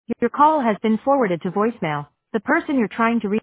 Your call has been forwarded to voicemail. The person you're trying to reach